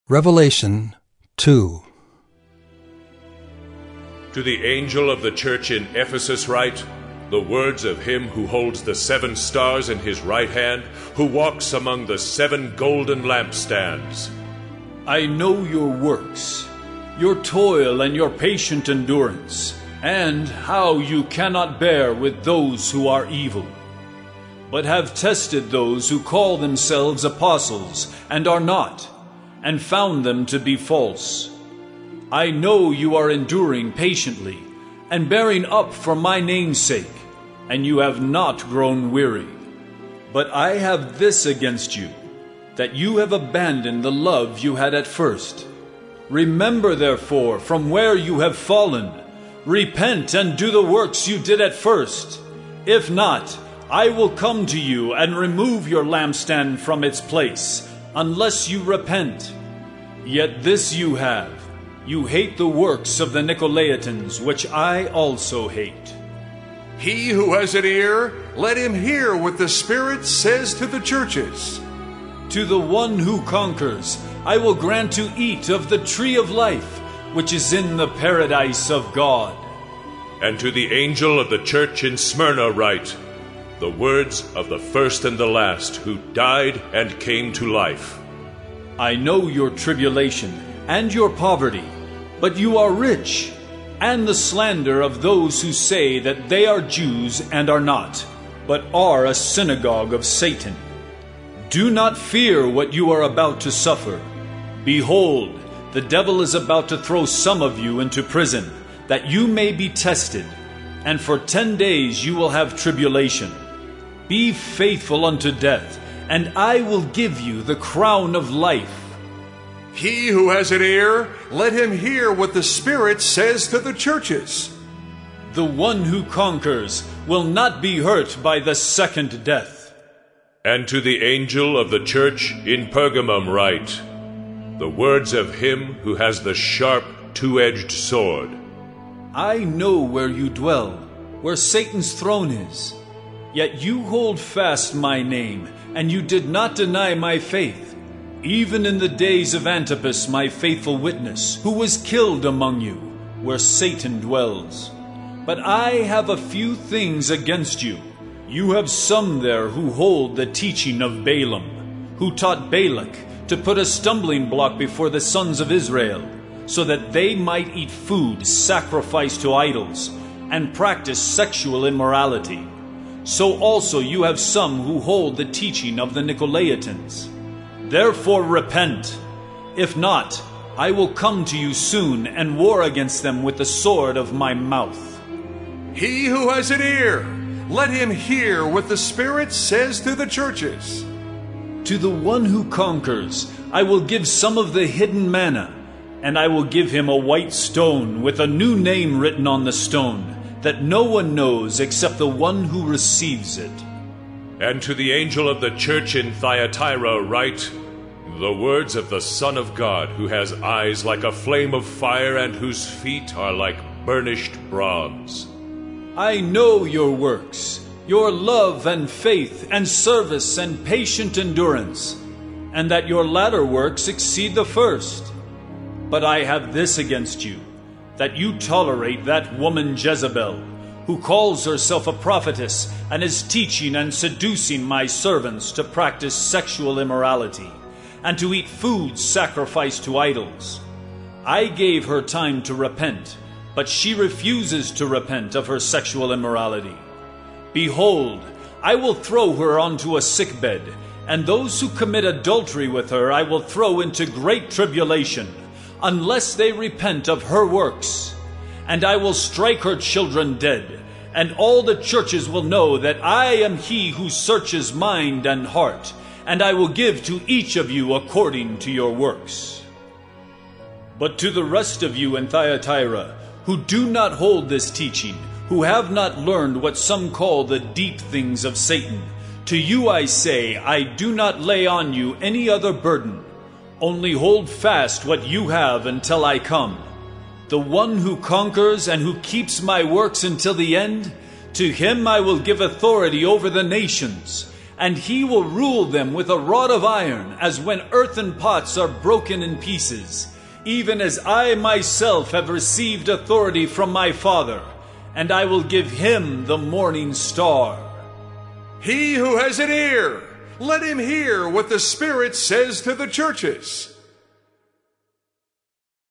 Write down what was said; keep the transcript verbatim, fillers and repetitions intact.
Revelation two. To the angel of the church in Ephesus write, the words of him who holds the seven stars in his right hand, who walks among the seven golden lampstands. I know your works, your toil and your patient endurance, and how you cannot bear with those who are evil, but have tested those who call themselves apostles and are not, and found them to be false. I know you are enduring patiently and bearing up for my name's sake, and you have not grown weary. But I have this against you, that you have abandoned the love you had at first. Remember, therefore, from where you have fallen. Repent and do the works you did at first. If not, I will come to you and remove your lampstand from its place, unless you repent. Yet this you have, you hate the works of the Nicolaitans, which I also hate. He who has an ear, let him hear what the Spirit says to the churches. To the one who conquers, I will grant to eat of the tree of life, which is in the paradise of God. And to the angel of the church in Smyrna write, the words of the first and the last, who died and came to life. I know your tribulation and your poverty, but you are rich, and the slander of those who say that they are Jews and are not, but are a synagogue of Satan. Do not fear what you are about to suffer. Behold, the devil is about to throw some of you into prison, that you may be tested, and for ten days you will have tribulation. Be faithful unto death, and I will give you the crown of life. He who has an ear, let him hear what the Spirit says to the churches. The one who conquers will not be hurt by the second death. And to the angel of the church in Pergamum write, the words of him who has the sharp, two-edged sword. I know where you dwell, where Satan's throne is. Yet you hold fast my name, and you did not deny my faith, even in the days of Antipas, my faithful witness, who was killed among you, where Satan dwells. But I have a few things against you. You have some there who hold the teaching of Balaam, who taught Balak to put a stumbling block before the sons of Israel, so that they might eat food sacrificed to idols, and practice sexual immorality. So also you have some who hold the teaching of the Nicolaitans. Therefore repent. If not, I will come to you soon and war against them with the sword of my mouth. He who has an ear, let him hear what the Spirit says to the churches. To the one who conquers, I will give some of the hidden manna, and I will give him a white stone with a new name written on the stone, that no one knows except the one who receives it. And to the angel of the church in Thyatira write, the words of the Son of God, who has eyes like a flame of fire and whose feet are like burnished bronze. I know your works, your love and faith and service and patient endurance, and that your latter works exceed the first. But I have this against you, that you tolerate that woman Jezebel, who calls herself a prophetess and is teaching and seducing my servants to practice sexual immorality and to eat food sacrificed to idols. I gave her time to repent, but she refuses to repent of her sexual immorality. Behold, I will throw her onto a sickbed, and those who commit adultery with her I will throw into great tribulation, unless they repent of her works. And I will strike her children dead, and all the churches will know that I am he who searches mind and heart, and I will give to each of you according to your works. But to the rest of you in Thyatira, who do not hold this teaching, who have not learned what some call the deep things of Satan, to you I say, I do not lay on you any other burden. Only hold fast what you have until I come. The one who conquers and who keeps my works until the end, to him I will give authority over the nations, and he will rule them with a rod of iron, as when earthen pots are broken in pieces, even as I myself have received authority from my Father, and I will give him the morning star. He who has an ear, let him hear what the Spirit says to the churches.